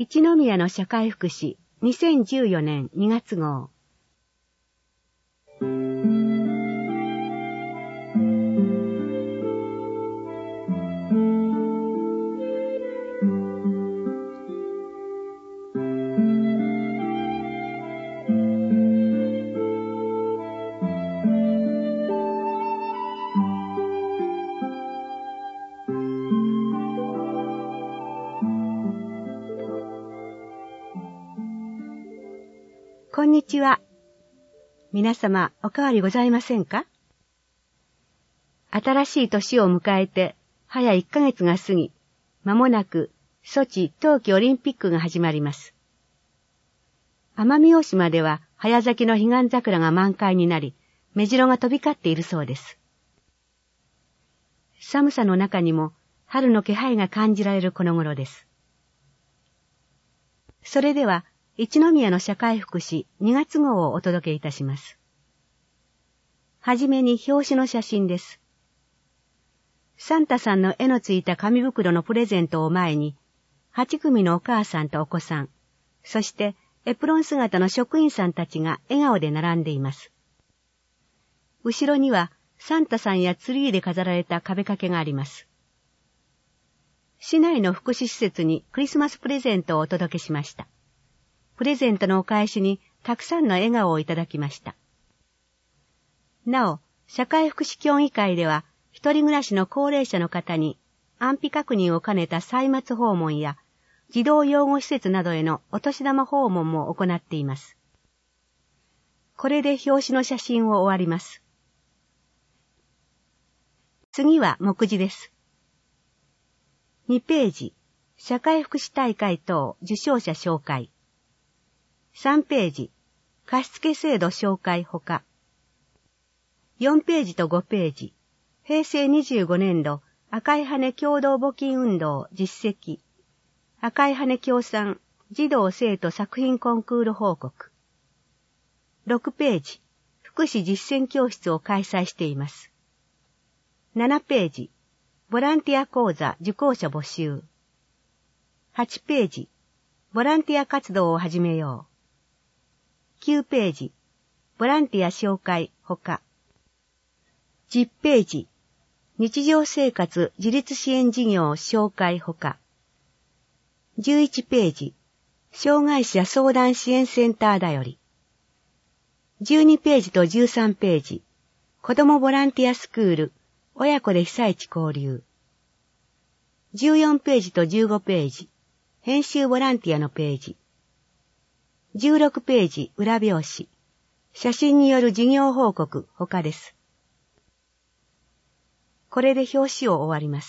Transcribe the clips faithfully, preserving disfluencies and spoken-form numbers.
一宮の社会福祉にせんじゅうよねんにがつ号。こんにちは。皆様お変わりございませんか？新しい年を迎えて早いっかげつが過ぎ、間もなくソチ冬季オリンピックが始まります。奄美大島では早咲きの彼岸桜が満開になり、目白が飛び交っているそうです。寒さの中にも春の気配が感じられるこの頃です。それでは、一宮の社会福祉にがつ号をお届けいたします。はじめに表紙の写真です。サンタさんの絵のついた紙袋のプレゼントを前に、はちくみのお母さんとお子さん、そしてエプロン姿の職員さんたちが笑顔で並んでいます。後ろにはサンタさんやツリーで飾られた壁掛けがあります。市内の福祉施設にクリスマスプレゼントをお届けしました。プレゼントのお返しにたくさんの笑顔をいただきました。なお、社会福祉協議会では、一人暮らしの高齢者の方に安否確認を兼ねた歳末訪問や、児童養護施設などへのお年玉訪問も行っています。これで表紙の写真を終わります。次は目次です。にページ、社会福祉大会等受賞者紹介。さんページ、貸付制度紹介ほか。よんページとごページ、平成にじゅうごねんど赤い羽共同募金運動実績。赤い羽協賛児童生徒作品コンクール報告。ろくページ、福祉実践教室を開催しています。ななページ、ボランティア講座受講者募集。はちページ、ボランティア活動を始めよう。きゅうページ、ボランティア紹介ほか。じゅっページ、日常生活自立支援事業紹介ほか。じゅういちページ、障害者相談支援センターだより。じゅうにページとじゅうさんページ、子どもボランティアスクール、親子で被災地交流。じゅうよんページとじゅうごページ、編集ボランティアのページ。じゅうろくページ裏表紙、写真による事業報告ほかです。これで表紙を終わります。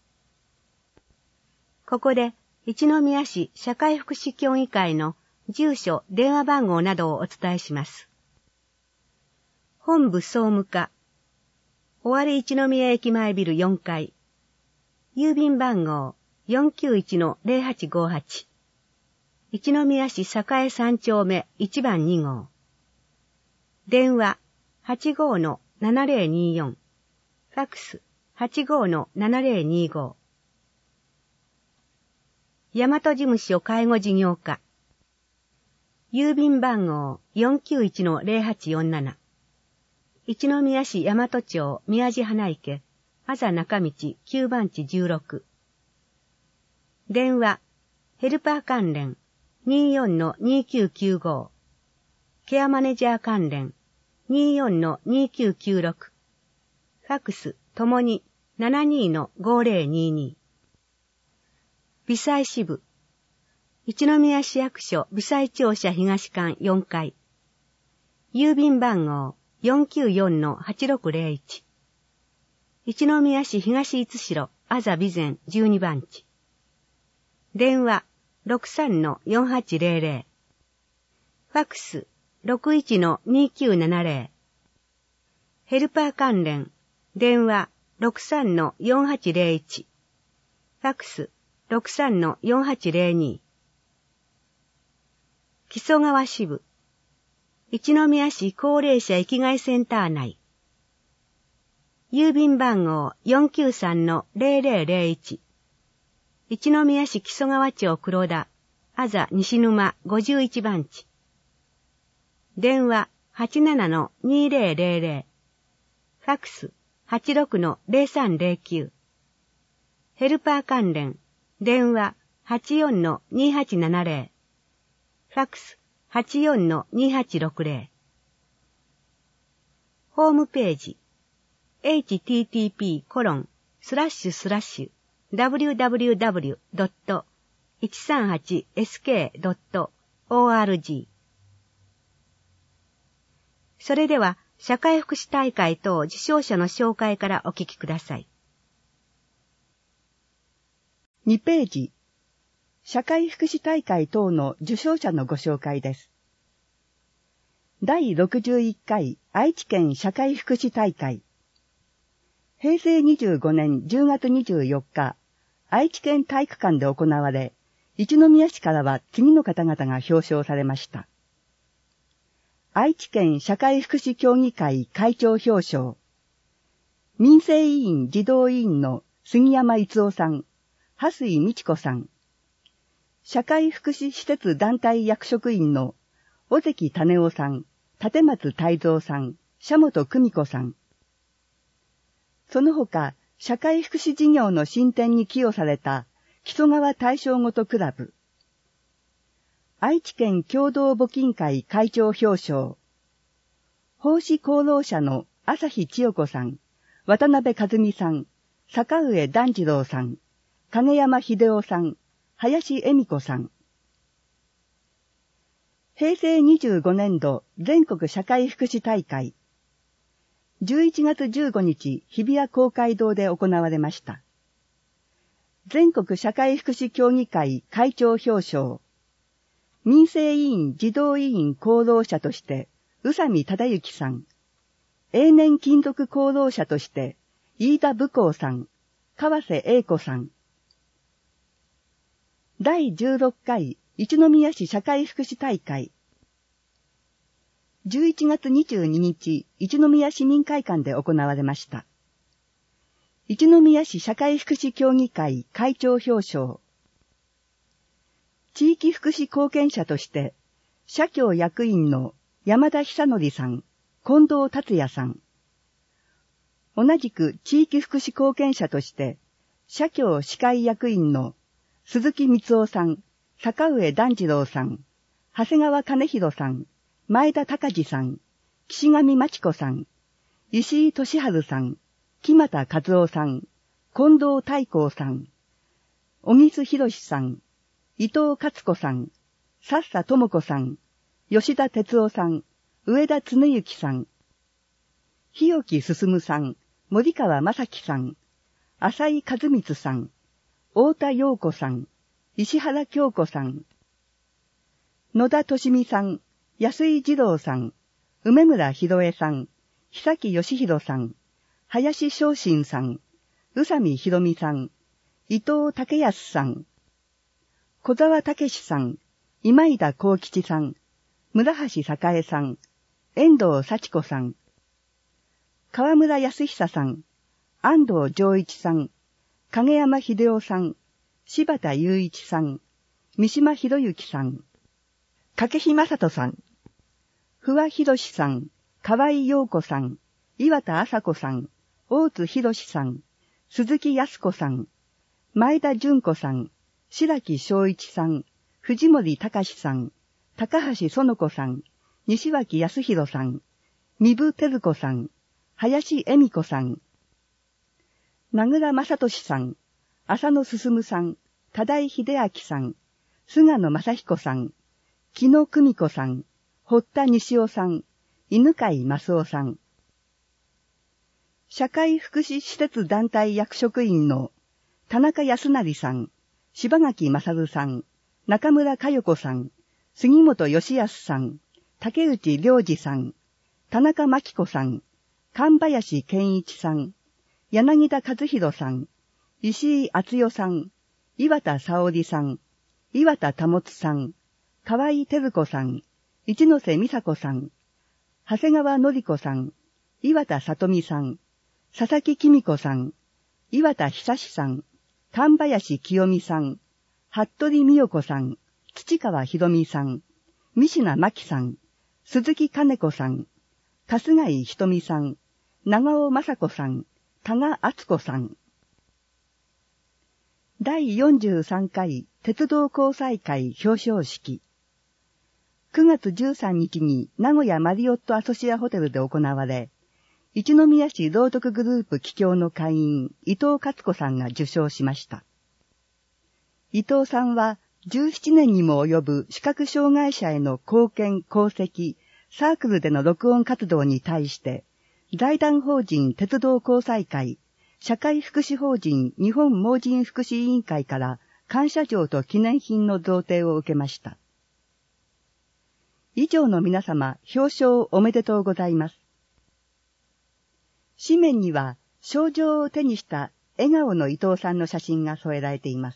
ここで一宮市社会福祉協議会の住所、電話番号などをお伝えします。本部総務課、尾張一宮駅前ビルよんかい、郵便番号 よんきゅういちのゼロはちごはち、一宮市栄三丁目いちばんに号。電話 はちごのななゼロによん。ファックス はちごのななゼロにご。大和事務所介護事業課。郵便番号 よんきゅういちのゼロはちよんなな。一宮市大和町宮地花池、あざ中道きゅうばんちじゅうろく。電話、ヘルパー関連にじゅうよんのにきゅうきゅうご。ケアマネジャー関連にじゅうよんのにきゅうきゅうろく。ファックスともにななにのごゼロにに。微細支部。一宮市役所微細庁舎東館よんかい。郵便番号 よんきゅうよんのはちろくゼロいち。一宮市東五代あざ備前じゅうにばんち。電話ろくさんのよんはちゼロゼロ。ファックスろくいちのにきゅうななゼロ。ヘルパー関連電話ろくさんのよんはちゼロいち。ファックスろくさんのよんはちゼロに。木曽川支部。一宮市高齢者生きがいセンター内。郵便番号 よんきゅうさんのゼロゼロゼロいち。一宮市木曽川町黒田、 あざ西沼ごじゅういちばんち。電話 はちななのにぜろぜろぜろ。ファックス はちろくのぜろさんぜろきゅう。ヘルパー関連、電話 はちよんのにはちななぜろ。ファックス はちよんのにはちろくぜろ。ホームページ エイチティーティーピーコロンスラッシュスラッシュダブリューダブリューダブリュードットいちさんはちエスケードットオーアールジー。それでは、社会福祉大会等受賞者の紹介からお聞きください。 にページ、社会福祉大会等の受賞者のご紹介です。だいろくじゅういっかい愛知県社会福祉大会。へいせいにじゅうごねんじゅうがつにじゅうよっか、愛知県体育館で行われ、一宮市からは次の方々が表彰されました。愛知県社会福祉協議会会長表彰。民生委員児童委員の杉山逸夫さん、蓮井美智子さん。社会福祉施設団体役職員の尾関種夫さん、立松泰造さん、社本久美子さん。その他、社会福祉事業の進展に寄与された木曽川大正ごとクラブ。愛知県共同募金会会長表彰。奉仕功労者の朝日千代子さん、渡辺和美さん、坂上段次郎さん、影山秀夫さん、林恵美子さん。へいせいにじゅうごねんど全国社会福祉大会。じゅういちがつじゅうごにち日比谷公会堂で行われました。全国社会福祉協議会会長表彰。民生委員児童委員功労者として、宇佐美忠之さん。永年勤続功労者として、飯田武功さん、川瀬英子さん。だいじゅうろっかい一宮市社会福祉大会。じゅういちがつにじゅうににち、一宮市民会館で行われました。一宮市社会福祉協議会会長表彰。地域福祉貢献者として、社協役員の山田久則さん、近藤達也さん。同じく地域福祉貢献者として、社協司会役員の鈴木光夫さん、坂上段次郎さん、長谷川兼弘さん、前田隆二さん、岸上真知子さん、石井俊治さん、木俣和夫さん、近藤太閤さん、小木須博さん、伊藤勝子さん、佐々智子さん、吉田哲夫さん、上田恒之さん、日置進さん、森川正樹さん、浅井和光さん、太田陽子さん、石原京子さん、野田俊美さん、安井二郎さん、梅村博恵さん、久木義弘さん、林昇進さん、宇佐美博美さん、伊藤武康さん、小沢武史さん、今井田幸吉さん、村橋栄さん、遠藤幸子さん、河村康久さん、安藤丈一さん、影山秀夫さん、柴田雄一さん、三島博之さん、掛日正人さん、不破博さん、河合陽子さん、岩田麻子さん、大津博さん、鈴木康子さん、前田純子さん、白木正一さん、藤森隆さん、高橋園子さん、西脇康弘さん、三部照子さん、林恵美子さん、名倉正俊さん、浅野進さん、多井秀明さん、菅野正彦さん、木野久美子さん、堀田西尾さん、犬飼正夫さん。社会福祉施設団体役職員の田中康成さん、柴垣正さん、中村佳代子さん、杉本義康さん、竹内良二さん、田中真紀子さん、神林健一さん、柳田和弘さん、石井敦代さん、岩田沙織さん、岩田保さん、河合照子さん、一ノ瀬美佐子さん、長谷川典子さん、岩田里美さん、佐々木紀美子さん、岩田久志さん、神林清美さん、服部美代子さん、 土川博美さん、三品真紀さん、鈴木金子さん、春日井ひとみさん、長尾雅子さん、多賀敦子さん。だいよんじゅうさんかい鉄道交際会表彰式。くがつじゅうさんにちに名古屋マリオットアソシアホテルで行われ、一宮市朗読グループ桔梗の会員、伊藤勝子さんが受賞しました。伊藤さんはじゅうななねんにも及ぶ視覚障害者への貢献、功績、サークルでの録音活動に対して、財団法人鉄道交際会、社会福祉法人日本盲人福祉委員会から感謝状と記念品の贈呈を受けました。以上の皆様、表彰おめでとうございます。紙面には、賞状を手にした笑顔の伊藤さんの写真が添えられています。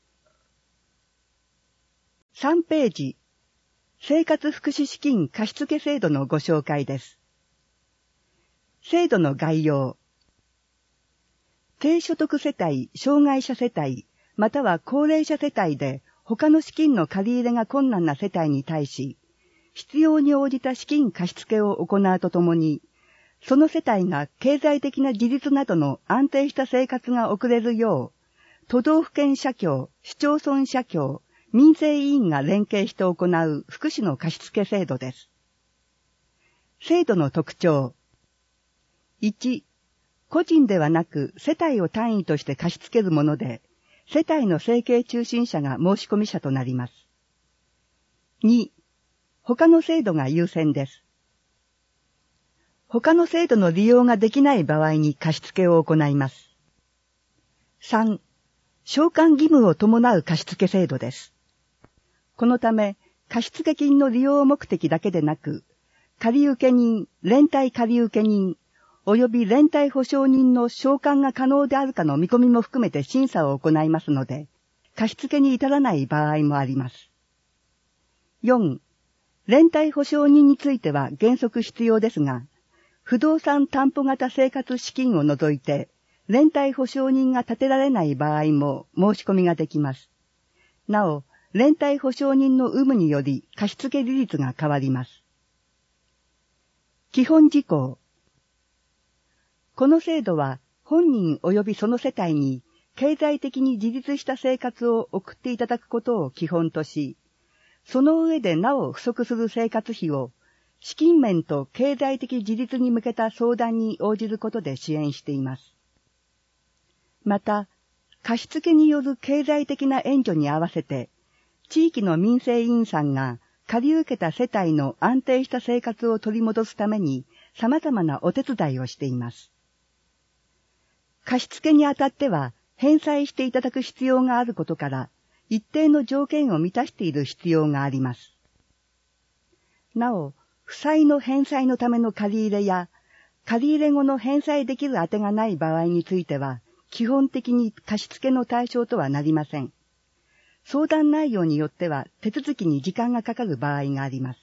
さんページ、生活福祉資金貸付制度のご紹介です。制度の概要。低所得世帯、障害者世帯、または高齢者世帯で他の資金の借り入れが困難な世帯に対し、必要に応じた資金貸付を行うとともに、その世帯が経済的な自立などの安定した生活が送れるよう、都道府県社協、市町村社協、民生委員が連携して行う福祉の貸付制度です。制度の特徴。いち、個人ではなく世帯を単位として貸し付けるもので、世帯の生計中心者が申し込み者となります。に、他の制度が優先です。他の制度の利用ができない場合に貸付を行います。さん、償還義務を伴う貸付制度です。このため、貸付金の利用目的だけでなく、借受人、連帯借受人、及び連帯保証人の償還が可能であるかの見込みも含めて審査を行いますので、貸付に至らない場合もあります。よん、連帯保証人については原則必要ですが、不動産担保型生活資金を除いて、連帯保証人が立てられない場合も申し込みができます。なお、連帯保証人の有無により貸付利率が変わります。基本事項。この制度は本人及びその世帯に経済的に自立した生活を送っていただくことを基本とし、その上でなお不足する生活費を資金面と経済的自立に向けた相談に応じることで支援しています。また、貸付による経済的な援助に合わせて、地域の民生委員さんが借り受けた世帯の安定した生活を取り戻すために様々なお手伝いをしています。貸付にあたっては返済していただく必要があることから、一定の条件を満たしている必要があります。なお、負債の返済のための借り入れや、借り入れ後の返済できる当てがない場合については、基本的に貸付の対象とはなりません。相談内容によっては手続きに時間がかかる場合があります。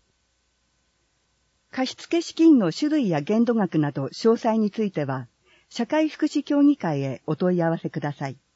貸付資金の種類や限度額など詳細については、社会福祉協議会へお問い合わせください。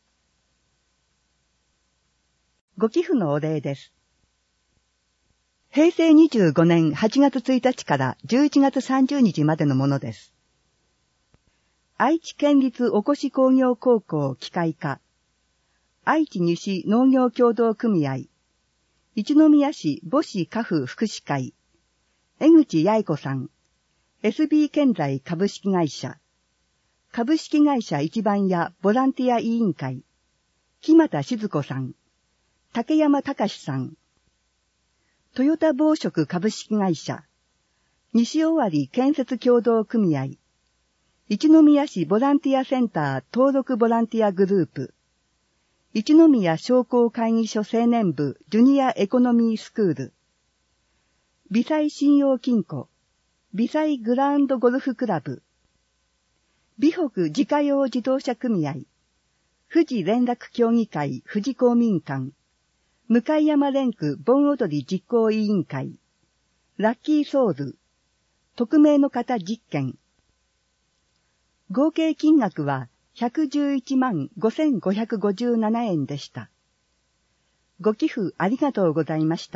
ご寄付のお礼です。へいせいにじゅうごねんはちがつついたちからじゅういちがつさんじゅうにちまでのものです。愛知県立おこし工業高校機械科、愛知西農業協同組合、一宮市母子家父福祉会、江口八重子さん、エスビー 建材株式会社、株式会社一番屋ボランティア委員会、木俣静子さん、竹山隆さん、トヨタ紡織株式会社、西尾張建設協同組合、一宮市ボランティアセンター登録ボランティアグループ、一宮商工会議所青年部ジュニアエコノミースクール、微細信用金庫、微細グラウンドゴルフクラブ、美北自家用自動車組合、富士連絡協議会富士公民館、向山連区盆踊り実行委員会、ラッキーソウル、匿名の方実験。合計金額はひゃくじゅういちまんごせんごひゃくごじゅうななえんでした。 ご寄付ありがとうございました。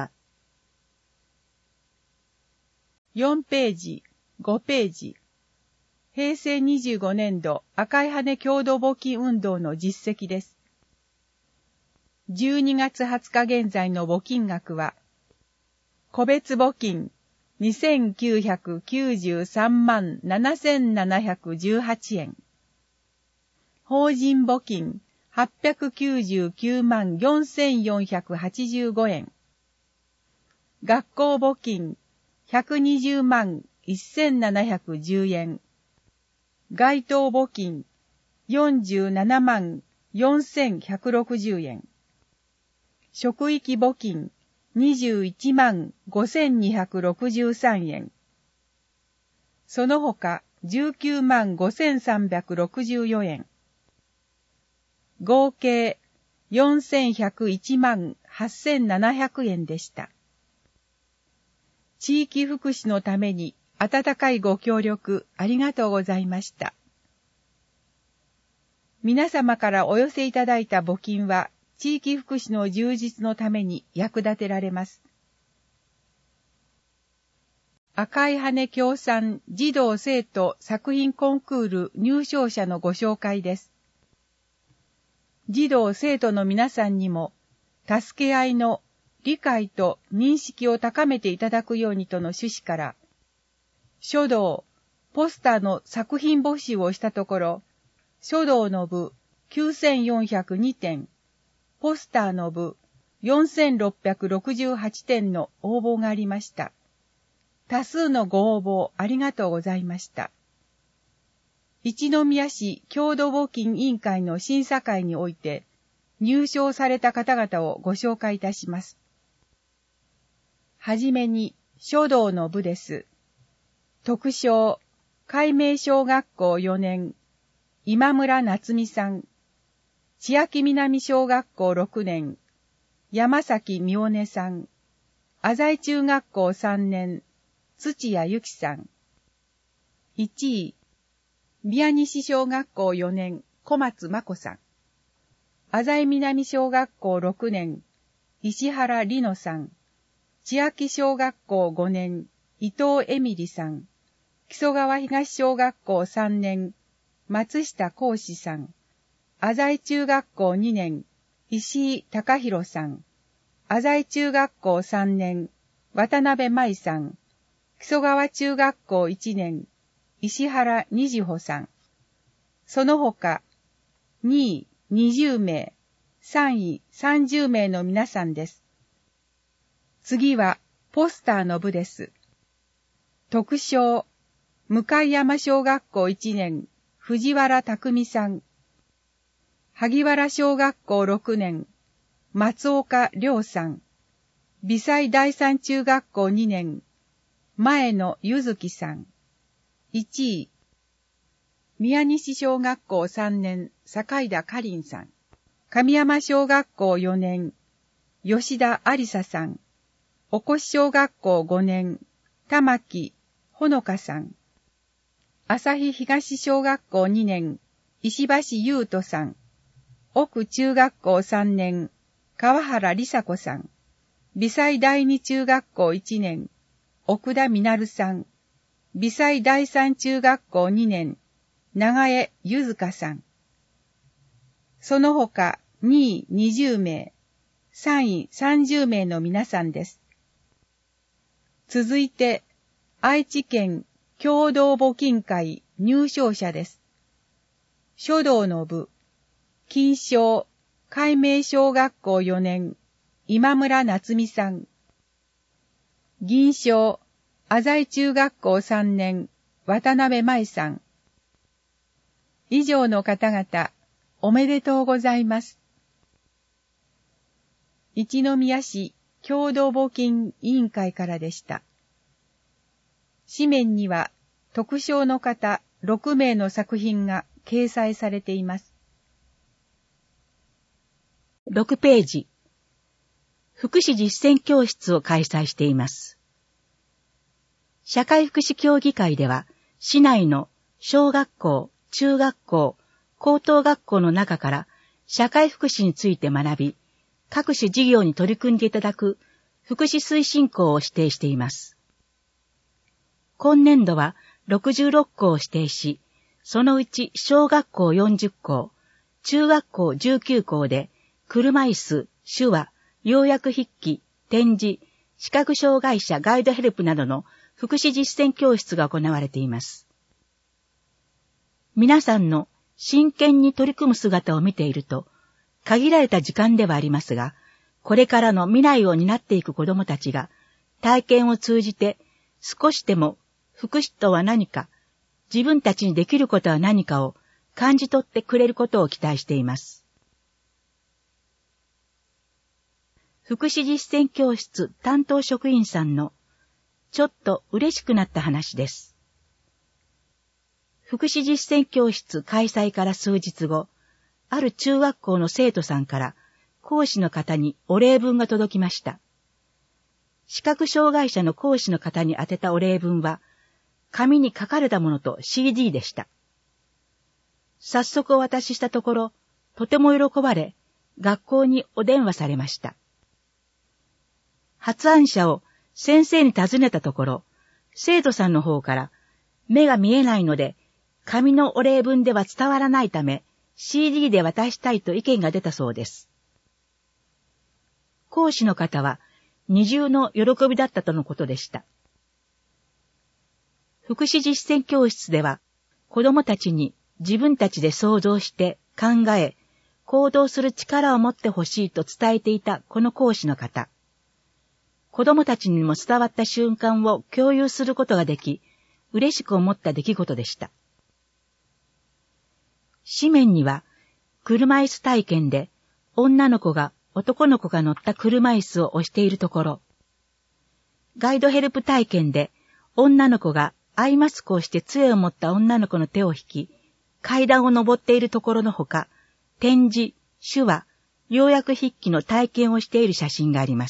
よんページ、ごページ。へいせいにじゅうごねんど赤い羽共同募金運動の実績です。じゅうにがつはつか現在の募金額は、個別募金にせんきゅうひゃくきゅうじゅうさんまんななせんななひゃくじゅうはちえん。法人募金はっぴゃくきゅうじゅうきゅうまんよんせんよんひゃくはちじゅうごえん。学校募金ひゃくにじゅうまんせんななひゃくじゅうえん。街頭募金よんじゅうななまんよんせんひゃくろくじゅうえん。職域募金にじゅういちまんごせんにひゃくろくじゅうさんえん。その他じゅうきゅうまんごせんさんびゃくろくじゅうよえん。合計よんせんひゃくいちまんはっせんななひゃくえんでした。地域福祉のために温かいご協力ありがとうございました。皆様からお寄せいただいた募金は地域福祉の充実のために役立てられます。赤い羽協賛児童生徒作品コンクール入賞者のご紹介です。児童生徒の皆さんにも助け合いの理解と認識を高めていただくようにとの趣旨から、書道、ポスターの作品募集をしたところ、書道の部きゅうせんよんひゃくにてん、ポスターの部よんせんろっぴゃくろくじゅうはちてんの応募がありました。多数のご応募ありがとうございました。一宮市郷土募金委員会の審査会において入賞された方々をご紹介いたします。はじめに書道の部です。特賞、海明小学校よねん、今村夏美さん。千秋南小学校ろくねん、山崎美音音さん。浅井中学校さんねん、土屋由紀さん。いちい、宮西小学校よねん、小松真子さん。浅井南小学校ろくねん、石原里乃さん。千秋小学校ごねん、伊藤恵美里さん。木曽川東小学校さんねん、松下幸志さん。浅井中学校にねん、石井隆弘さん。浅井中学校さんねん、渡辺舞さん。木曽川中学校いちねん、石原二穂さん。その他、にいにじゅうめい、さんいさんじゅうめいの皆さんです。次は、ポスターの部です。特賞、向山小学校いちねん、藤原匠さん。萩原小学校ろくねん、松岡亮さん。美西第三中学校にねん、前野ゆずきさん。いちい、宮西小学校さんねん、坂井田かりんさん。神山小学校よねん、吉田ありささん。おこし小学校ごねん、玉木ほのかさん。朝日東小学校にねん、石橋優斗さん。奥中学校さんねん、川原梨紗子さん。美西第二中学校いちねん、奥田みなるさん。美西第三中学校にねん、長江ゆずかさん。その他にいにじゅうめい、さんいさんじゅうめいの皆さんです。続いて、愛知県共同募金会入賞者です。書道の部、金賞、海明小学校よねん、今村夏美さん。銀賞、浅井中学校さんねん、渡辺舞さん。以上の方々、おめでとうございます。一宮市共同募金委員会からでした。紙面には特賞の方ろくめいの作品が掲載されています。 ろくページ。福祉実践教室を開催しています。社会福祉協議会では、市内の小学校、中学校、高等学校の中から社会福祉について学び、 各種事業に取り組んでいただく福祉推進校を指定しています。今年度はろくじゅうろっこうを指定し、そのうち小学校よんじゅっこう、中学校じゅうきゅうこうで車椅子、手話、要約筆記、点字、視覚障害者ガイドヘルプなどの福祉実践教室が行われています。皆さんの真剣に取り組む姿を見ていると、限られた時間ではありますが、これからの未来を担っていく子どもたちが、体験を通じて少しでも福祉とは何か、自分たちにできることは何かを感じ取ってくれることを期待しています。福祉実践教室担当職員さんのちょっと嬉しくなった話です。福祉実践教室開催から数日後、ある中学校の生徒さんから講師の方にお礼文が届きました。視覚障害者の講師の方に宛てたお礼文は、紙に書かれたものと シーディー でした。早速お渡ししたところ、とても喜ばれ、学校にお電話されました。発案者を先生に尋ねたところ、生徒さんの方から、目が見えないので、紙のお礼文では伝わらないため、シーディー で渡したいと意見が出たそうです。講師の方は、二重の喜びだったとのことでした。福祉実践教室では、子どもたちに自分たちで想像して考え、行動する力を持ってほしいと伝えていたこの講師の方。子どもたちにも伝わった瞬間を共有することができ、嬉しく思った出来事でした。紙面には、車椅子体験で女の子が男の子が乗った車椅子を押しているところ、ガイドヘルプ体験で女の子がアイマスクをして杖を持った女の子の手を引き、階段を登っているところのほか、点字、手話、要約筆記の体験をしている写真があります。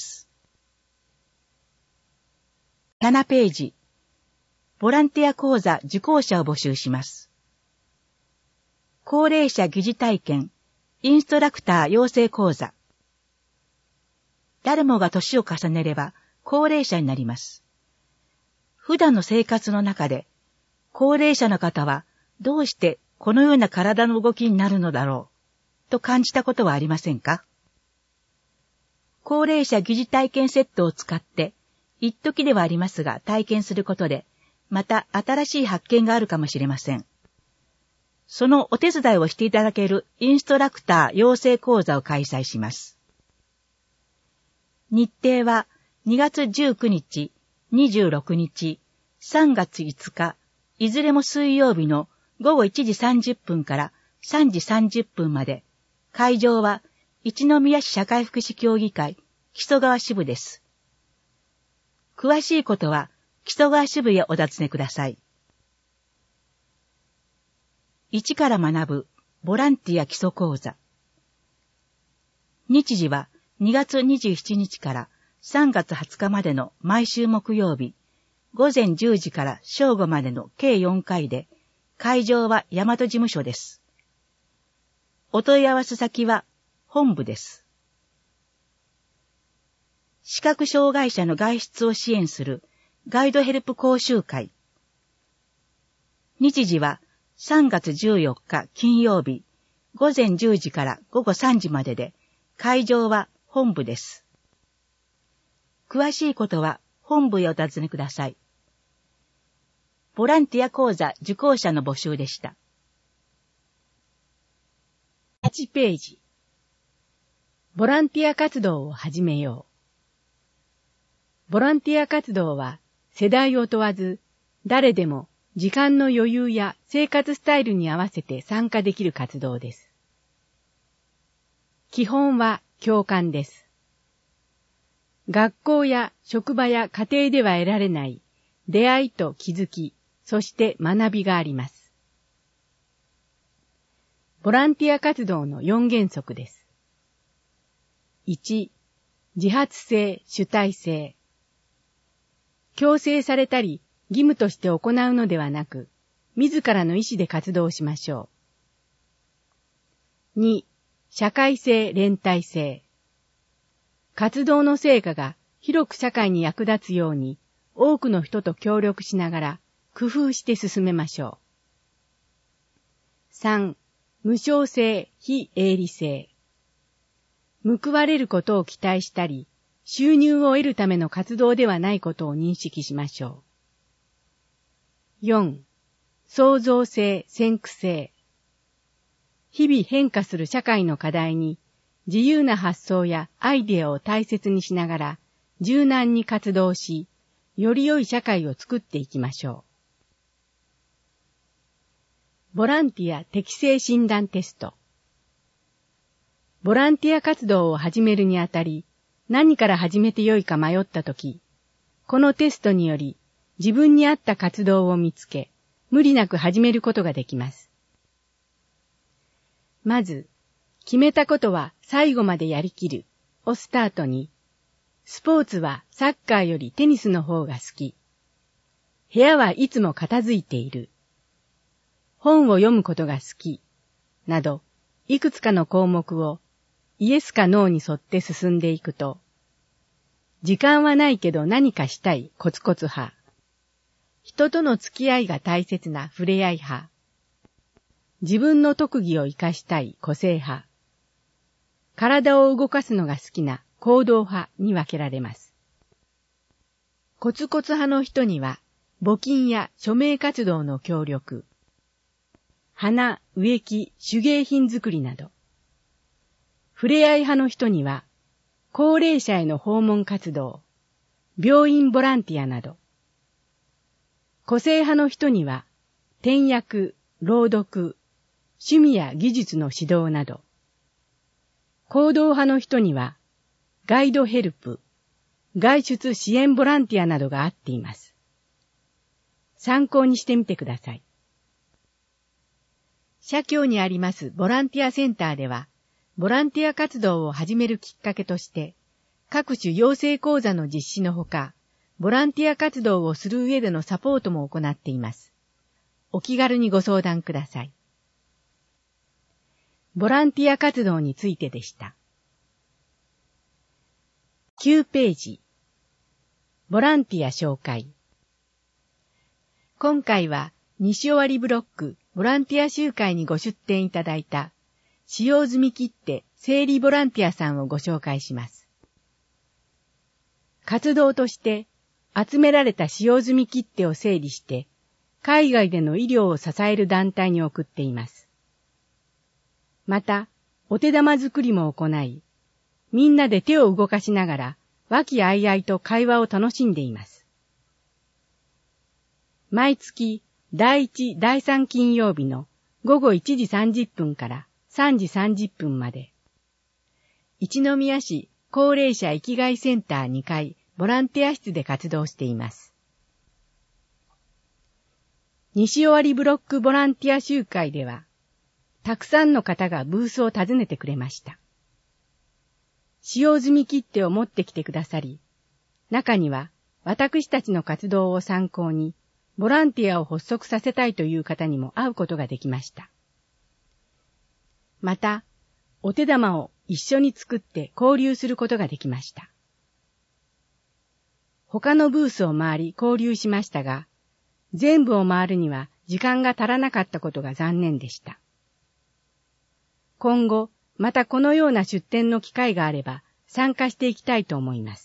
ななページ、ボランティア講座受講者を募集します。高齢者疑似体験、インストラクター養成講座。誰もが年を重ねれば高齢者になります。普段の生活の中で、高齢者の方はどうしてこのような体の動きになるのだろう、と感じたことはありませんか？高齢者疑似体験セットを使って、一時ではありますが体験することで、また新しい発見があるかもしれません。そのお手伝いをしていただけるインストラクター養成講座を開催します。日程はにがつじゅうくにち、にじゅうろくにち、さんがついつか、いずれも水曜日のごごいちじさんじゅっぷんからさんじさんじゅっぷんまで、会場は一宮市社会福祉協議会木曽川支部です。詳しいことは木曽川支部へお尋ねください。一から学ぶボランティア基礎講座。日時はにがつにじゅうしちにちからさんがつはつかまでの毎週木曜日、ごぜんじゅうじから正午までの計よんかいで、会場は大和事務所です。お問い合わせ先は本部です。視覚障害者の外出を支援するガイドヘルプ講習会。日時はさんがつじゅうよっか金曜日、ごぜんじゅうじからごごさんじまでで、会場は本部です。詳しいことは本部へお尋ねください。ボランティア講座受講者の募集でした。 はちページ。ボランティア活動を始めよう。ボランティア活動は世代を問わず、誰でも時間の余裕や生活スタイルに合わせて参加できる活動です。基本は共感です。学校や職場や家庭では得られない出会いと気づき、そして学びがあります。ボランティア活動のよんげんそくです。いち、自発性、主体性。強制されたり、義務として行うのではなく、自らの意思で活動しましょう。に、社会性、連帯性。 活動の成果が広く社会に役立つように多くの人と協力しながら工夫して進めましょう。さん、無償性、非営利性。報われることを期待したり、収入を得るための活動ではないことを認識しましょう。よん、創造性、先駆性。日々変化する社会の課題に自由な発想やアイデアを大切にしながら柔軟に活動し、より良い社会を作っていきましょう。ボランティア適性診断テスト。ボランティア活動を始めるにあたり、何から始めてよいか迷ったとき、このテストにより自分に合った活動を見つけ、無理なく始めることができます。まず、決めたことは最後までやりきるをスタートに、スポーツはサッカーよりテニスの方が好き。部屋はいつも片付いている。本を読むことが好き。など、いくつかの項目をイエスかノーに沿って進んでいくと、時間はないけど何かしたいコツコツ派。人との付き合いが大切な触れ合い派。自分の特技を活かしたい個性派。体を動かすのが好きな行動派に分けられます。コツコツ派の人には、募金や署名活動の協力、花、植木、手芸品作りなど。触れ合い派の人には、高齢者への訪問活動、病院ボランティアなど。個性派の人には、転訳、朗読、趣味や技術の指導など。行動派の人には、ガイドヘルプ、外出支援ボランティアなどがあっています。参考にしてみてください。社協にありますボランティアセンターでは、ボランティア活動を始めるきっかけとして、各種養成講座の実施のほか、ボランティア活動をする上でのサポートも行っています。お気軽にご相談ください。ボランティア活動についてでした。きゅうページ。ボランティア紹介。今回は西尾割ブロックボランティア集会にご出展いただいた使用済み切手整理ボランティアさんをご紹介します。活動として集められた使用済み切手を整理して海外での医療を支える団体に送っています。また、お手玉作りも行い、みんなで手を動かしながら和気あいあいと会話を楽しんでいます。毎月だいいち、だいさん金曜日の午後いちじさんじゅっぷんからさんじさんじゅっぷんまで、一宮市高齢者生きがいセンターにかいボランティア室で活動しています。西尾割ブロックボランティア集会では、たくさんの方がブースを訪ねてくれました。使用済み切手を持ってきてくださり、中には私たちの活動を参考にボランティアを発足させたいという方にも会うことができました。また、お手玉を一緒に作って交流することができました。他のブースを回り交流しましたが、全部を回るには時間が足らなかったことが残念でした。今後、またこのような出展の機会があれば参加していきたいと思います。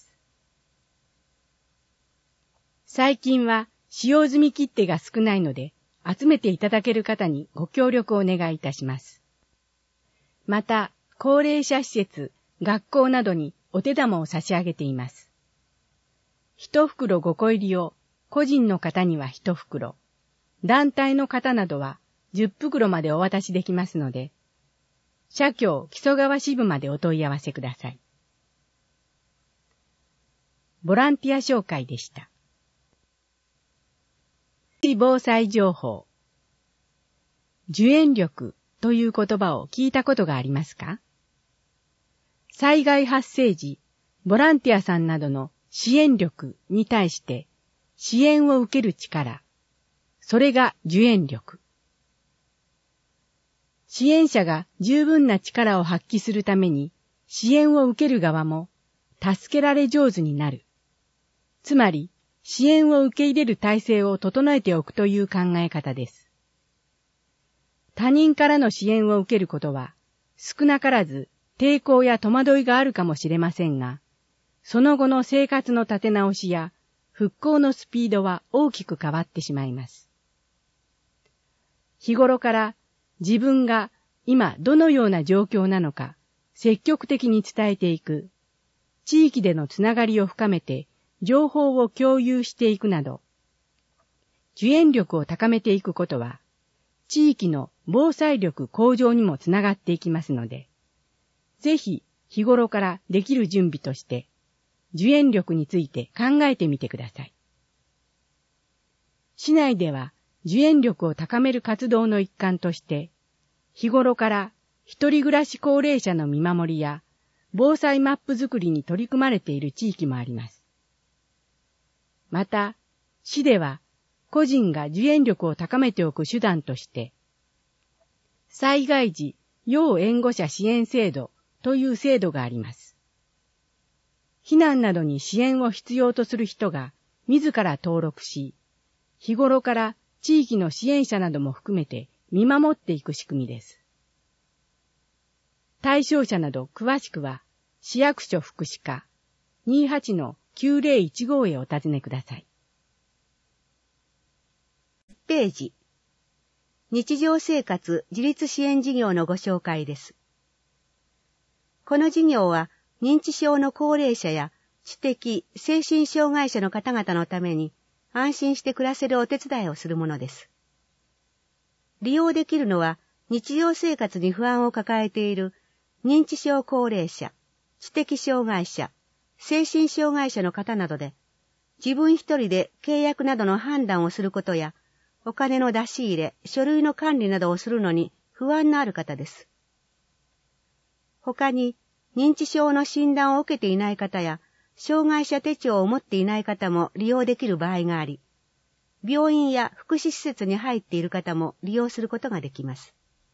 最近は使用済み切手が少ないので、集めていただける方にご協力をお願いいたします。また、高齢者施設、学校などにお手玉を差し上げています。一袋ごこ入りを個人の方には一袋、団体の方などはじゅっ袋までお渡しできますので、社協木曽川支部までお問い合わせください。ボランティア紹介でした。防災情報。受援力という言葉を聞いたことがありますか？災害発生時、ボランティアさんなどの支援力に対して支援を受ける力、それが受援力。支援者が十分な力を発揮するために支援を受ける側も助けられ上手になる。つまり、支援を受け入れる体制を整えておくという考え方です。他人からの支援を受けることは、少なからず抵抗や戸惑いがあるかもしれませんが、その後の生活の立て直しや復興のスピードは大きく変わってしまいます。日頃から自分が今どのような状況なのか積極的に伝えていく、地域でのつながりを深めて情報を共有していくなど、受援力を高めていくことは、地域の防災力向上にもつながっていきますので、ぜひ日頃からできる準備として、受援力について考えてみてください。市内では受援力を高める活動の一環として、日頃から一人暮らし高齢者の見守りや防災マップ作りに取り組まれている地域もあります。また、市では個人が受援力を高めておく手段として、災害時要援護者支援制度という制度があります。避難などに支援を必要とする人が自ら登録し、日頃から地域の支援者なども含めて見守っていく仕組みです。対象者など詳しくは市役所福祉課 にじゅうはちのきゅうぜろいちご へお尋ねください。 ページ。日常生活自立支援事業のご紹介です。この事業は認知症の高齢者や知的、精神障害者の方々のために安心して暮らせるお手伝いをするものです。利用できるのは日常生活に不安を抱えている認知症高齢者、知的障害者、精神障害者の方などで、自分一人で契約などの判断をすることや、お金の出し入れ、書類の管理などをするのに不安のある方です。他に、認知症の診断を受けていない方や、障害者手帳を持っていない方も利用できる場合があり、病院や福祉施設に入っている方も利用することができます。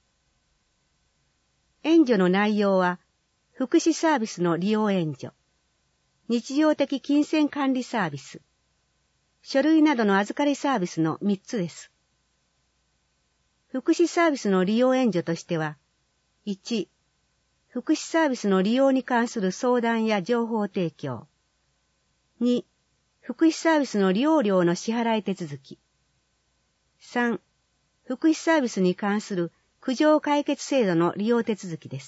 援助の内容は、福祉サービスの利用援助、日常的金銭管理サービス、書類などの預かりサービスのみっつです。福祉サービスの利用援助としては、いち、福祉サービスの利用に関する相談や情報提供。に、福祉サービスの利用料の支払い手続き。さん、福祉サービスに関する苦情解決制度の利用手続きです。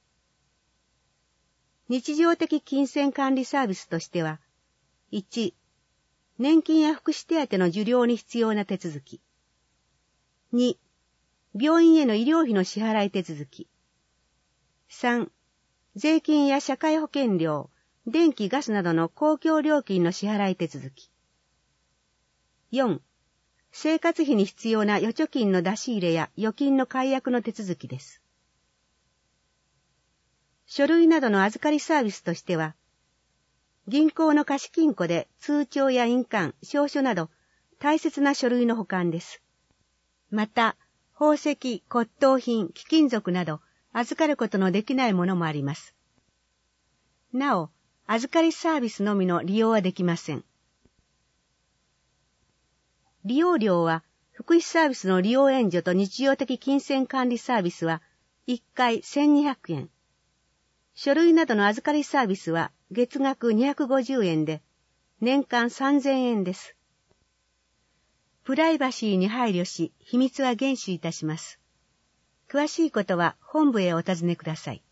日常的金銭管理サービスとしては、いち、年金や福祉手当の受領に必要な手続き。に、病院への医療費の支払い手続き。さん、税金や社会保険料、電気ガスなどの公共料金の支払い手続き。よん、生活費に必要な預貯金の出し入れや預金の解約の手続きです。書類などの預かりサービスとしては、銀行の貸金庫で通帳や印鑑、証書など大切な書類の保管です。また、宝石、骨董品、貴金属など預かることのできないものもあります。なお、預かりサービスのみの利用はできません。利用料は、福祉サービスの利用援助と日常的金銭管理サービスはいっかいせんにひゃくえん。書類などの預かりサービスは月額にひゃくごじゅうえんで、年間さんぜんえんです。プライバシーに配慮し、秘密は厳守いたします。詳しいことは本部へお尋ねください。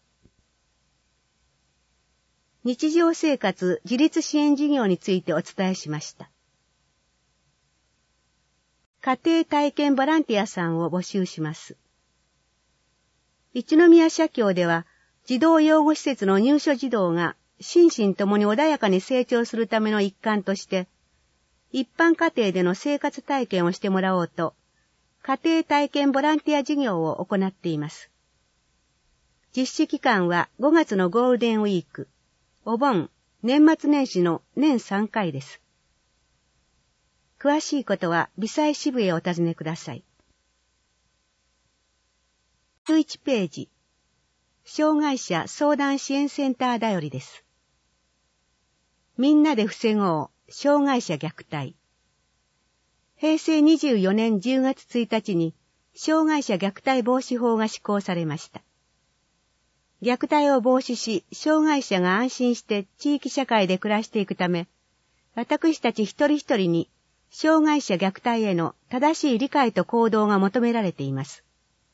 日常生活自立支援事業についてお伝えしました。家庭体験ボランティアさんを募集します。一宮社協では、児童養護施設の入所児童が心身ともに穏やかに成長するための一環として、一般家庭での生活体験をしてもらおうと、家庭体験ボランティア事業を行っています。実施期間はごがつのゴールデンウィーク、お盆、年末年始の年さんかいです。詳しいことは微細支部へお尋ねください。じゅういちページ。障害者相談支援センターだよりです。 みんなで防ごう、障害者虐待。平成にじゅうよねんじゅうがつついたちに、障害者虐待防止法が施行されました。虐待を防止し、障害者が安心して地域社会で暮らしていくため、私たち一人一人に、障害者虐待への正しい理解と行動が求められています。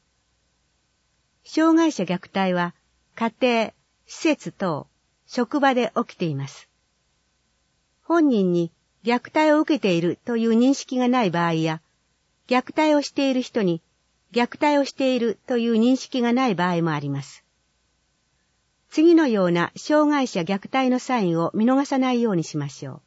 障害者虐待は、家庭、施設等、職場で起きています。本人に虐待を受けているという認識がない場合や、虐待をしている人に虐待をしているという認識がない場合もあります。次のような障害者虐待のサインを見逃さないようにしましょう。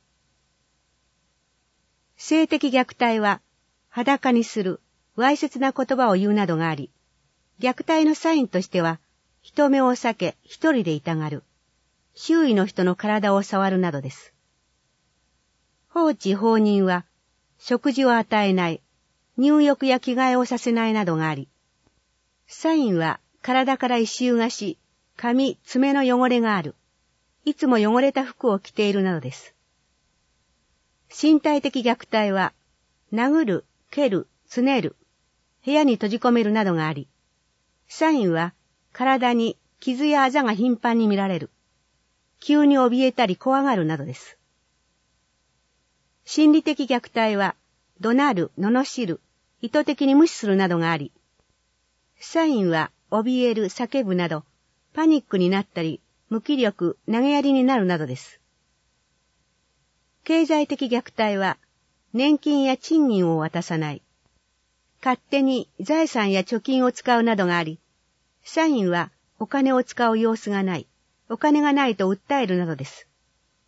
性的虐待は、裸にする、わいせつな言葉を言うなどがあり、虐待のサインとしては、人目を避け一人でいたがる、周囲の人の体を触るなどです。放置放任は、食事を与えない、入浴や着替えをさせないなどがあり、サインは体から異臭がし、髪、爪の汚れがある、いつも汚れた服を着ているなどです。身体的虐待は、殴る、蹴る、つねる、部屋に閉じ込めるなどがあり、サインは体に傷やあざが頻繁に見られる、急に怯えたり怖がるなどです。心理的虐待は、怒鳴る、罵る、意図的に無視するなどがあり、サインは怯える、叫ぶなど、パニックになったり、無気力、投げやりになるなどです。経済的虐待は、年金や賃金を渡さない。勝手に財産や貯金を使うなどがあり、サインはお金を使う様子がない。お金がないと訴えるなどです。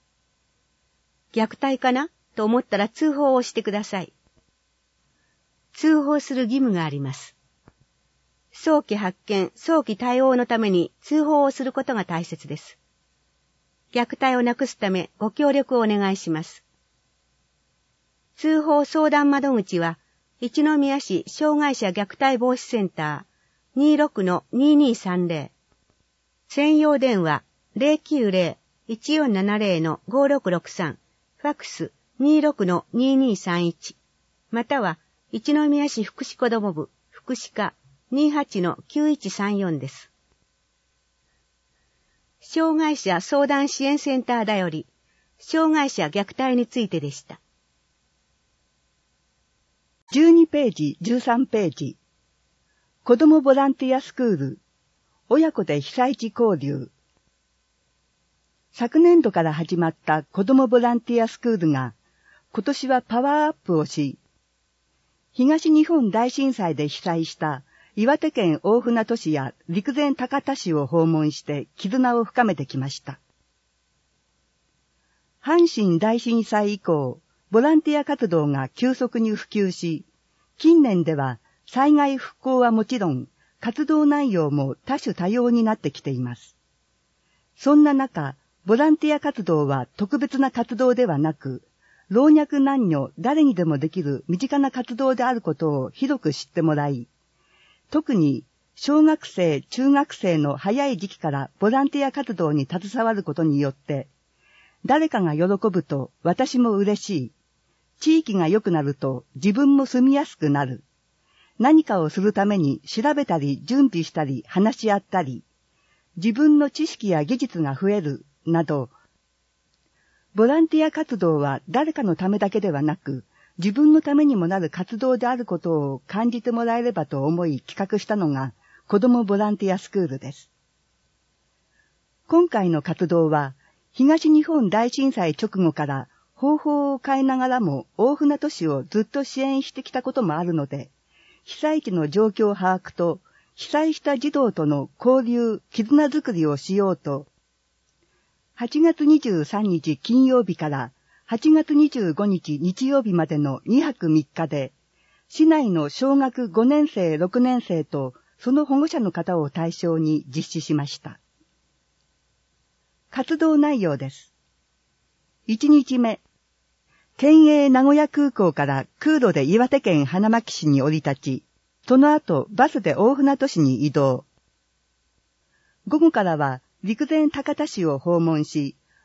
虐待かなと思ったら通報をしてください。通報する義務があります。早期発見、早期対応のために通報をすることが大切です。虐待をなくすためご協力をお願いします。通報相談窓口は、一宮市障害者虐待防止センター にじゅうろくのにじゅうにさんぜろ 専用電話 ゼロきゅうゼロ いちよんななゼロのごろくろくさん ファックス にじゅうろくのにじゅうにさんいちまたは一宮市福祉子ども部福祉課 にじゅうはちのきゅういちさんよん です。障害者相談支援センターだより、障害者虐待についてでした。 じゅうにページ、じゅうさんページ。子どもボランティアスクール、親子で被災地交流。昨年度から始まった子どもボランティアスクールが、今年はパワーアップをし、東日本大震災で被災した岩手県大船渡市や陸前高田市を訪問して絆を深めてきました。阪神大震災以降、ボランティア活動が急速に普及し、近年では災害復興はもちろん、活動内容も多種多様になってきています。そんな中、ボランティア活動は特別な活動ではなく、老若男女誰にでもできる身近な活動であることを広く知ってもらい、特に小学生、中学生の早い時期からボランティア活動に携わることによって、誰かが喜ぶと私も嬉しい。地域が良くなると自分も住みやすくなる。何かをするために調べたり準備したり話し合ったり、自分の知識や技術が増えるなど、ボランティア活動は誰かのためだけではなく、自分のためにもなる活動であることを感じてもらえればと思い企画したのが子どもボランティアスクールです。今回の活動は東日本大震災直後から方法を変えながらも大船渡市をずっと支援してきたこともあるので、被災地の状況把握と被災した児童との交流、絆づくりをしようと、はちがつにじゅうさんにち金曜日からはちがつにじゅうごにち日曜日までのにはくみっかで、市内の小学ごねんせい、ろくねんせいとその保護者の方を対象に実施しました。活動内容です。いちにちめ、県営名古屋空港から空路で岩手県花巻市に降り立ち、その後バスで大船渡市に移動。午後からは陸前高田市を訪問し、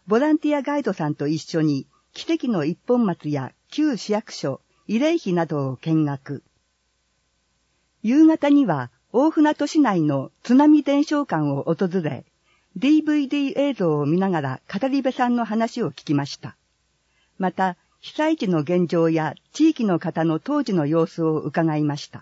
ボランティアガイドさんと一緒に奇跡の一本松や旧市役所、慰霊碑などを見学。夕方には大船渡市内の津波伝承館を訪れ、ディーブイディー 映像を見ながら語り部さんの話を聞きました。また、被災地の現状や地域の方の当時の様子を伺いました。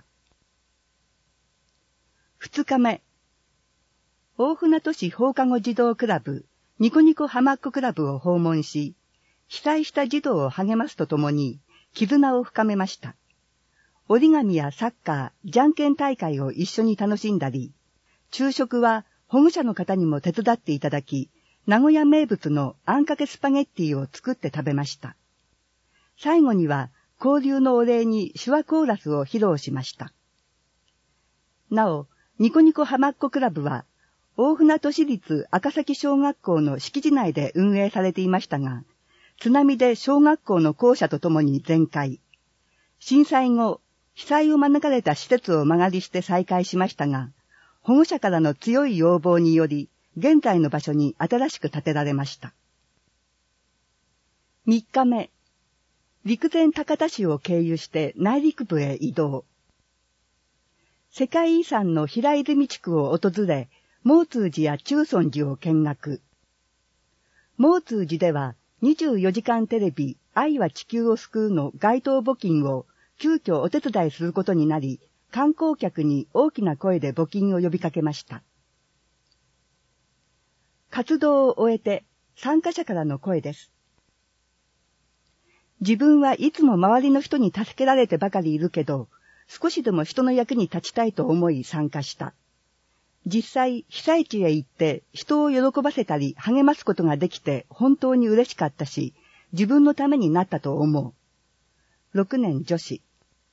二日目、大船渡市放課後児童クラブ、ニコニコハマッククラブを訪問し、被災した児童を励ますとともに、絆を深めました。折り紙やサッカー、じゃんけん大会を一緒に楽しんだり、昼食は保護者の方にも手伝っていただき、名古屋名物のあんかけスパゲッティを作って食べました。最後には交流のお礼に手話コーラスを披露しました。なお、ニコニコハマッコクラブは、大船渡市立赤崎小学校の敷地内で運営されていましたが、津波で小学校の校舎とともに全壊。震災後、被災を免れた施設を間借りして再開しましたが、保護者からの強い要望により、現在の場所に新しく建てられました。みっかめ、陸前高田市を経由して内陸部へ移動。世界遺産の平泉地区を訪れ、毛通寺や中尊寺を見学。毛通寺ではにじゅうよじかんテレビ愛は地球を救うの街頭募金を急遽お手伝いすることになり、観光客に大きな声で募金を呼びかけました。活動を終えて参加者からの声です。自分はいつも周りの人に助けられてばかりいるけど、少しでも人の役に立ちたいと思い参加した。実際、被災地へ行って人を喜ばせたり励ますことができて本当に嬉しかったし、自分のためになったと思う。ろくねん女子。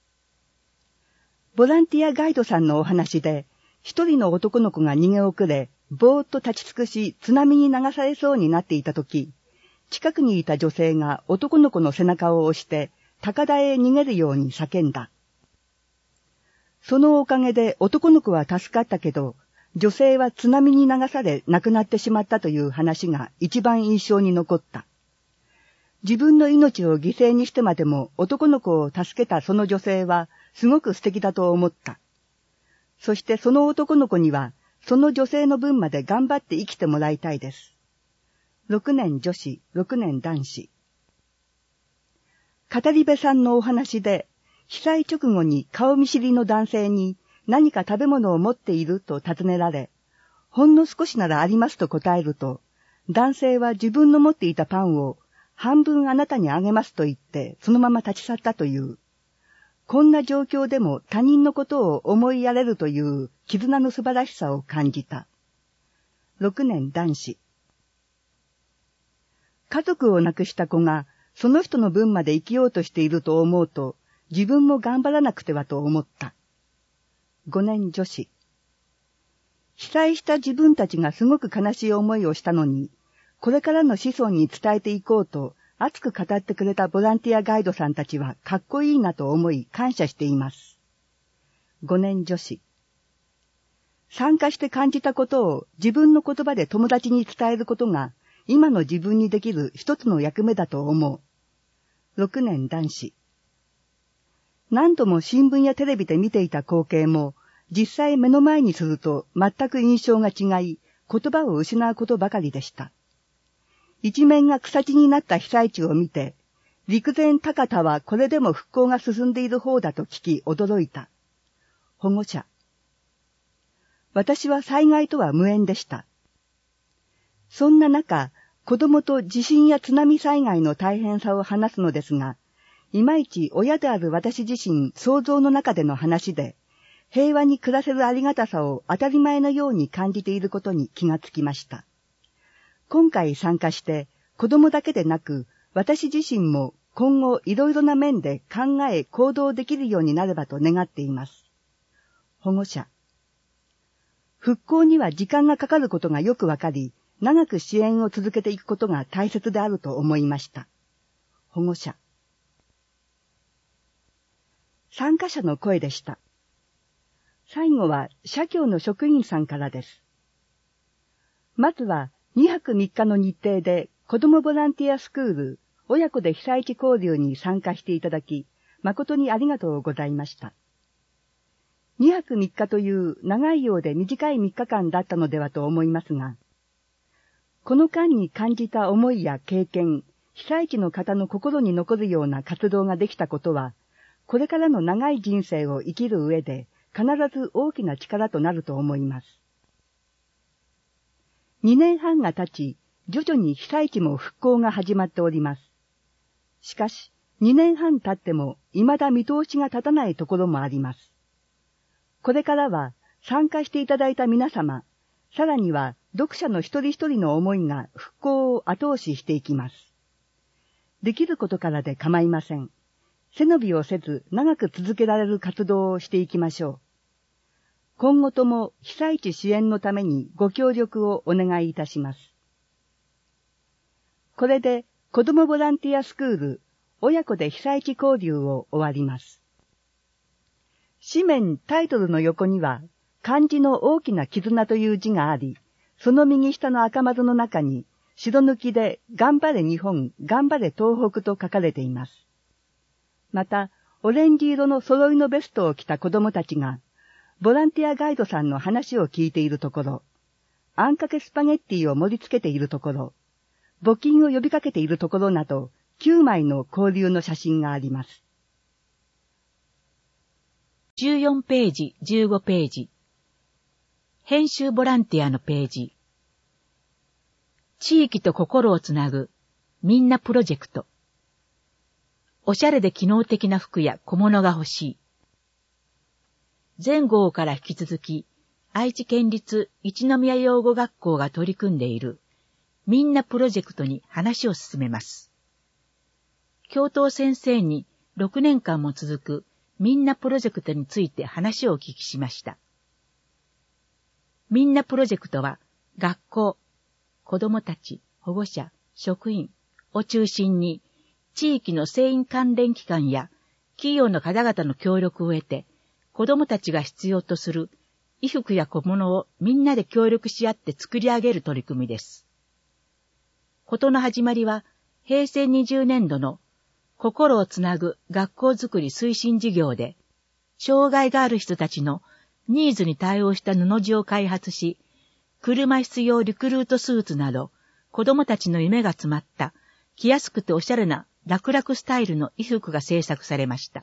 ボランティアガイドさんのお話で、一人の男の子が逃げ遅れ、ぼーっと立ち尽くし津波に流されそうになっていたとき、近くにいた女性が男の子の背中を押して、高台へ逃げるように叫んだ。そのおかげで男の子は助かったけど、女性は津波に流され亡くなってしまったという話が一番印象に残った。自分の命を犠牲にしてまでも男の子を助けたその女性はすごく素敵だと思った。そしてその男の子にはその女性の分まで頑張って生きてもらいたいです。ろくねん女子、ろくねん男子。語り部さんのお話で、被災直後に顔見知りの男性に何か食べ物を持っていると尋ねられ、ほんの少しならありますと答えると、男性は自分の持っていたパンを半分あなたにあげますと言ってそのまま立ち去ったという。こんな状況でも他人のことを思いやれるという絆の素晴らしさを感じた。ろくねん男子。家族を亡くした子がその人の分まで生きようとしていると思うと、自分も頑張らなくてはと思った。ごねん女子。被災した自分たちがすごく悲しい思いをしたのに、これからの子孫に伝えていこうと熱く語ってくれたボランティアガイドさんたちはかっこいいなと思い感謝しています。ごねん女子。参加して感じたことを自分の言葉で友達に伝えることが今の自分にできる一つの役目だと思う。ろくねん男子。何度も新聞やテレビで見ていた光景も実際目の前にすると全く印象が違い、言葉を失うことばかりでした。一面が草地になった被災地を見て、陸前高田はこれでも復興が進んでいる方だと聞き驚いた。保護者。私は災害とは無縁でした。そんな中、子供と地震や津波災害の大変さを話すのですが、いまいち親である私自身想像の中での話で、平和に暮らせるありがたさを当たり前のように感じていることに気がつきました。今回参加して子供だけでなく私自身も今後いろいろな面で考え行動できるようになればと願っています。保護者。復興には時間がかかることがよくわかり、長く支援を続けていくことが大切であると思いました。保護者。参加者の声でした。最後は社協の職員さんからです。まずはにはくみっかの日程で子どもボランティアスクール親子で被災地交流に参加していただき、誠にありがとうございました。にはくみっかという長いようで短いみっかかんだったのではと思いますが、この間に感じた思いや経験、被災地の方の心に残るような活動ができたことは、これからの長い人生を生きる上で必ず大きな力となると思います。にねんはんが経ち、徐々に被災地も復興が始まっております。しかし、にねんはん経っても未だ見通しが立たないところもあります。これからは参加していただいた皆様、さらには読者の一人一人の思いが復興を後押ししていきます。できることからで構いません。背伸びをせず長く続けられる活動をしていきましょう。今後とも被災地支援のためにご協力をお願いいたします。これで子どもボランティアスクール親子で被災地交流を終わります。紙面タイトルの横には漢字の大きな絆という字があり、その右下の赤丸の中に白抜きで頑張れ日本、頑張れ東北と書かれています。また、オレンジ色の揃いのベストを着た子供たちが、ボランティアガイドさんの話を聞いているところ、あんかけスパゲッティを盛り付けているところ、募金を呼びかけているところなど、きゅうまいの交流の写真があります。 じゅうよんページ、じゅうごページ。編集ボランティアのページ。地域と心をつなぐ、みんなプロジェクト。おしゃれで機能的な服や小物が欲しい。前号から引き続き、愛知県立一宮養護学校が取り組んでいる、みんなプロジェクトに話を進めます。教頭先生にろくねんかんも続くみんなプロジェクトについて話をお聞きしました。みんなプロジェクトは学校、子どもたち、保護者、職員を中心に地域の成員関連機関や企業の方々の協力を得て子どもたちが必要とする衣服や小物をみんなで協力し合って作り上げる取り組みです。ことの始まりはへいせいにじゅうねんどの心をつなぐ学校づくり推進事業で、障害がある人たちのニーズに対応した布地を開発し、車椅子用リクルートスーツなど、子供たちの夢が詰まった着やすくておしゃれな楽々スタイルの衣服が制作されました。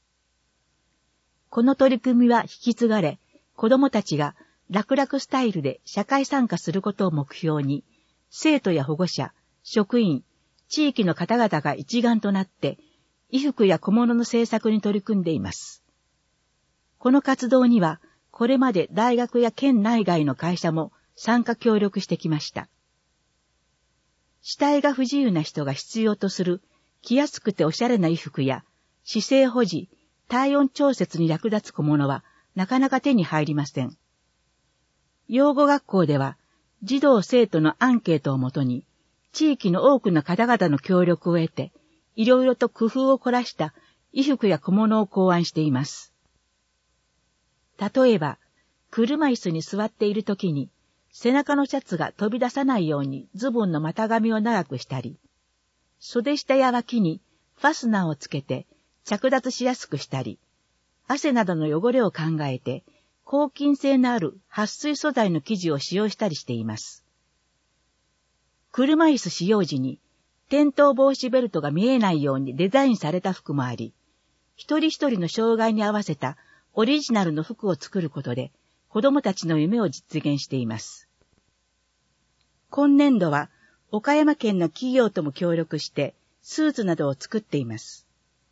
この取り組みは引き継がれ、子供たちが楽々スタイルで社会参加することを目標に、生徒や保護者、職員、地域の方々が一丸となって、衣服や小物の制作に取り組んでいます。この活動には、これまで大学や県内外の会社も参加協力してきました。視体が不自由な人が必要とする着やすくておしゃれな衣服や姿勢保持、体温調節に役立つ小物はなかなか手に入りません。養護学校では児童生徒のアンケートをもとに地域の多くの方々の協力を得ていろいろと工夫を凝らした衣服や小物を考案しています。例えば、車椅子に座っているときに背中のシャツが飛び出さないようにズボンの股上を長くしたり、袖下や脇にファスナーをつけて着脱しやすくしたり、汗などの汚れを考えて抗菌性のある撥水素材の生地を使用したりしています。車椅子使用時に転倒防止ベルトが見えないようにデザインされた服もあり、一人一人の障害に合わせたオリジナルの服を作ることで子供たちの夢を実現しています。今年度は岡山県の企業とも協力してスーツなどを作っています。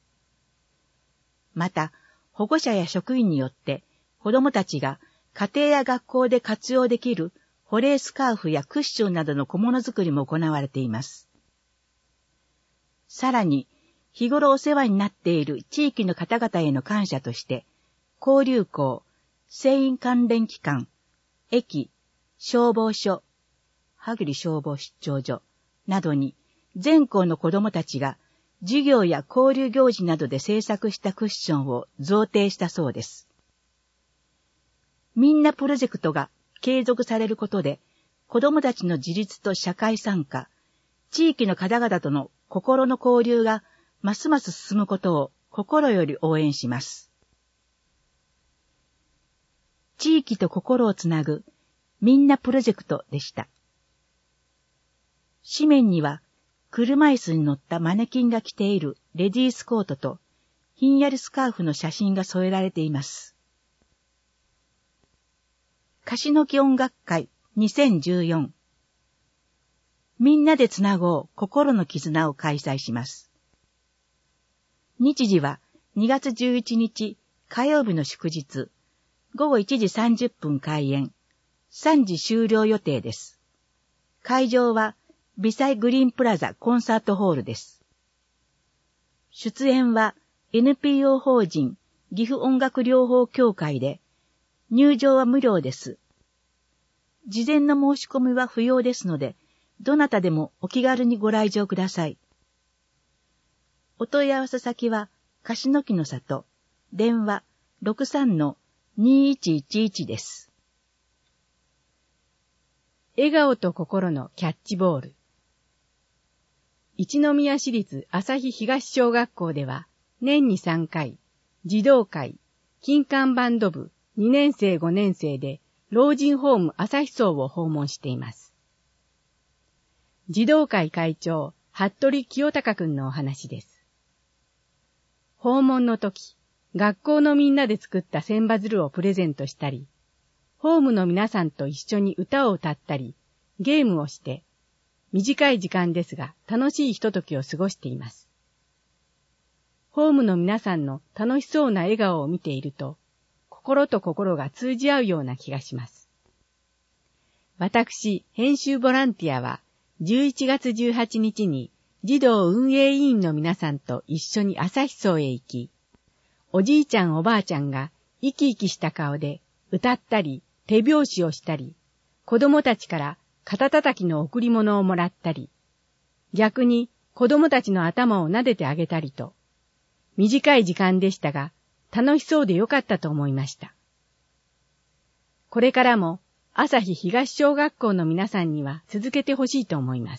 また、保護者や職員によって子供たちが家庭や学校で活用できる保冷スカーフやクッションなどの小物作りも行われています。さらに、日頃お世話になっている地域の方々への感謝として、交流校、成員関連機関、駅、消防署、羽栗消防出張所などに全校の子供たちが授業や交流行事などで制作したクッションを贈呈したそうです。みんなプロジェクトが継続されることで子供たちの自立と社会参加、 地域の方々との心の交流がますます進むことを心より応援します。地域と心をつなぐみんなプロジェクトでした。紙面には車椅子に乗ったマネキンが着ているレディースコートとひんやりスカーフの写真が添えられています。樫の木音楽会にせんじゅうよん、みんなでつなごう心の絆を開催します。日時はにがつじゅういちにち火曜日の祝日、ごごいちじさんじゅっぷん開演、さんじ終了予定です。会場は微細グリーンプラザコンサートホールです。出演は エヌピーオー 法人岐阜音楽療法協会で、入場は無料です。事前の申し込みは不要ですので、どなたでもお気軽にご来場ください。お問い合わせ先は、樫の木の里、電話 ろくさんのにいちいちいち です。 笑顔と心のキャッチボール。一宮市立旭東小学校では、年にさんかい、児童会、金管バンド部、にねんせいごねんせいで、老人ホーム旭荘を訪問しています。児童会会長、服部清隆くんのお話です。訪問の時、学校のみんなで作った千羽鶴をプレゼントしたり、ホームの皆さんと一緒に歌を歌ったり、ゲームをして、短い時間ですが楽しいひとときを過ごしています。ホームの皆さんの楽しそうな笑顔を見ていると、心と心が通じ合うような気がします。私、編集ボランティアは、じゅういちがつじゅうはちにちに児童運営委員の皆さんと一緒に旭荘へ行き、おじいちゃんおばあちゃんが生き生きした顔で歌ったり手拍子をしたり、子供たちから肩たたきの贈り物をもらったり、逆に子供たちの頭を撫でてあげたりと、短い時間でしたが楽しそうでよかったと思いました。これからも旭東小学校の皆さんには続けてほしいと思います。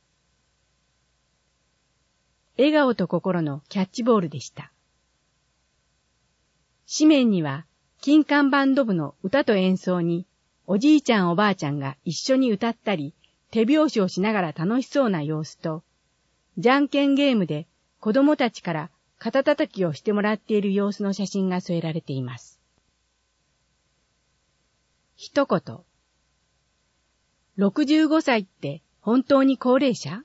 笑顔と心のキャッチボールでした。紙面には金管バンド部の歌と演奏におじいちゃんおばあちゃんが一緒に歌ったり手拍子をしながら楽しそうな様子と、じゃんけんゲームで子供たちから肩たたきをしてもらっている様子の写真が添えられています。一言。ろくじゅうごさいって本当に高齢者？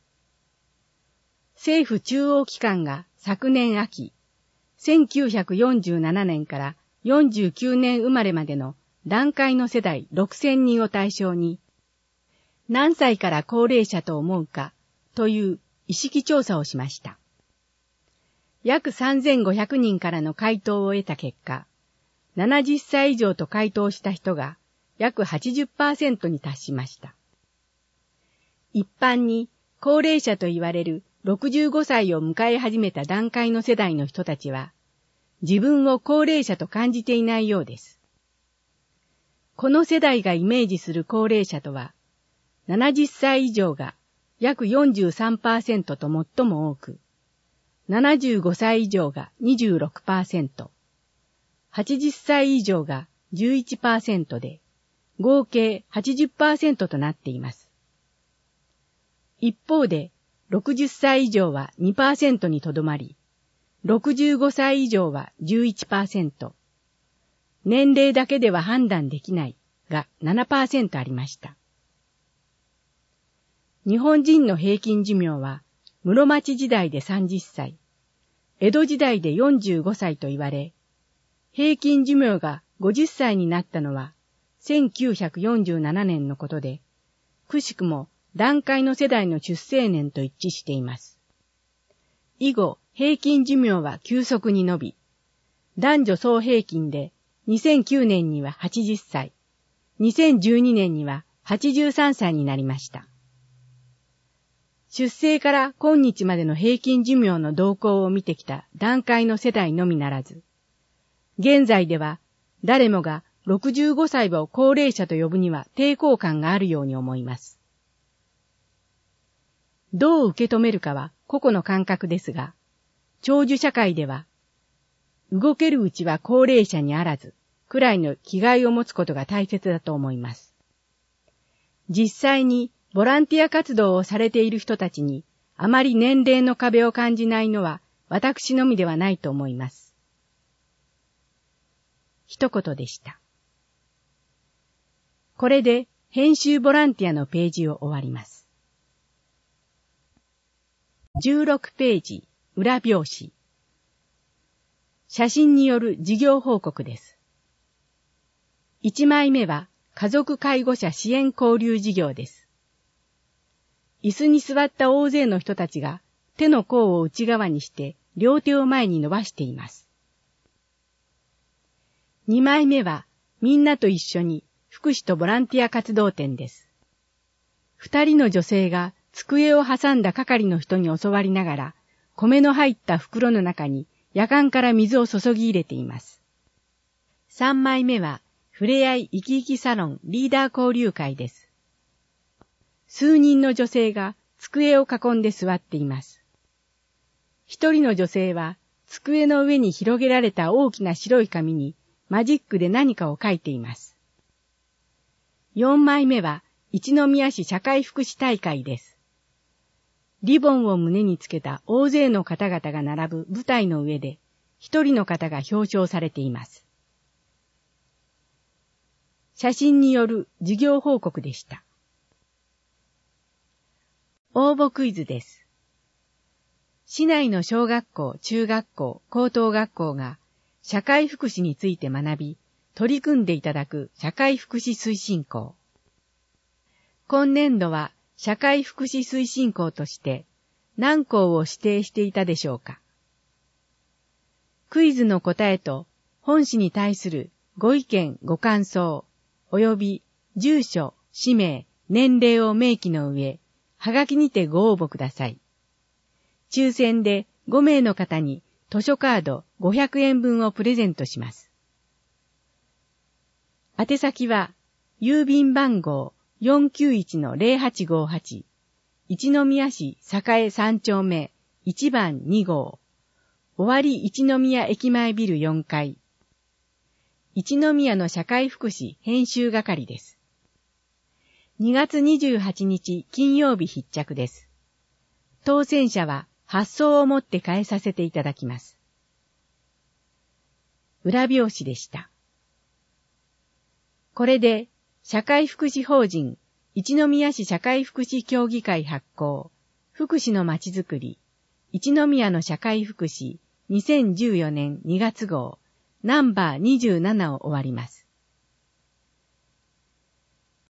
政府中央機関が昨年秋、せんきゅうひゃくよんじゅうななねんからよんじゅうきゅうねん生まれまでの団塊の世代ろくせんにんを対象に、何歳から高齢者と思うかという意識調査をしました。約さんぜんごひゃくにんからの回答を得た結果、ななじゅっさい以上と回答した人が約 はちじゅっパーセント に達しました。一般に高齢者と言われるろくじゅうごさいを迎え始めた団塊の世代の人たちは、自分を高齢者と感じていないようです。この世代がイメージする高齢者とは、ななじゅっさい以上が約 よんじゅうさんパーセント と最も多く、ななじゅうごさい以上が にじゅうろくパーセント、はちじゅっさい以上が じゅういちパーセント で、合計 はちじゅっパーセント となっています。一方で、ろくじゅっさい以上は にパーセント にとどまり、ろくじゅうごさい以上は じゅういちパーセント、年齢だけでは判断できないが ななパーセント ありました。日本人の平均寿命は、室町時代でさんじゅっさい、江戸時代でよんじゅうごさいと言われ、平均寿命がごじゅっさいになったのはせんきゅうひゃくよんじゅうななねんのことで、くしくも団塊の世代の出生年と一致しています。以後、平均寿命は急速に伸び、男女総平均でにせんきゅうねんにははちじゅっさい、にせんじゅうにねんにははちじゅうさんさいになりました。出生から今日までの平均寿命の動向を見てきた団塊の世代のみならず、現在では誰もがろくじゅうごさいを高齢者と呼ぶには抵抗感があるように思います。 どう受け止めるかは個々の感覚ですが、長寿社会では、動けるうちは高齢者にあらず、くらいの気概を持つことが大切だと思います。実際にボランティア活動をされている人たちに、あまり年齢の壁を感じないのは、私のみではないと思います。一言でした。これで編集ボランティアのページを終わります。じゅうろくページ、裏表紙。写真による事業報告です。いちまいめは家族介護者支援交流事業です。椅子に座った大勢の人たちが手の甲を内側にして両手を前に伸ばしています。にまいめはみんなと一緒に福祉とボランティア活動展です。二人の女性が机を挟んだ係の人に教わりながら米の入った袋の中にやかんから水を注ぎ入れています。さんまいめはふれあい生き生きサロンリーダー交流会です。数人の女性が机を囲んで座っています。一人の女性は机の上に広げられた大きな白い紙にマジックで何かを書いています。よんまいめは一宮市社会福祉大会です。リボンを胸につけた大勢の方々が並ぶ舞台の上で一人の方が表彰されています。写真による事業報告でした。応募クイズです。市内の小学校、中学校、高等学校が社会福祉について学び、取り組んでいただく社会福祉推進校。今年度は社会福祉推進校として何校を指定していたでしょうか。クイズの答えと本誌に対するご意見、ご感想、及び住所、氏名、年齢を明記の上、はがきにてご応募ください。抽選でごめいの方に図書カードごひゃくえんぶんをプレゼントします。宛先は、郵便番号 よんきゅういちのゼロはちごはち、一宮市栄三丁目いちばんに号、尾張一宮駅前ビルよんかい、一宮の社会福祉編集係です。にがつにじゅうはちにち金曜日必着です。当選者は発送をもって返させていただきます。裏表紙でした。これで社会福祉法人一宮市社会福祉協議会発行福祉のまちづくり一宮の社会福祉にせんじゅうよねんにがつ号ナンバーにじゅうななを終わります。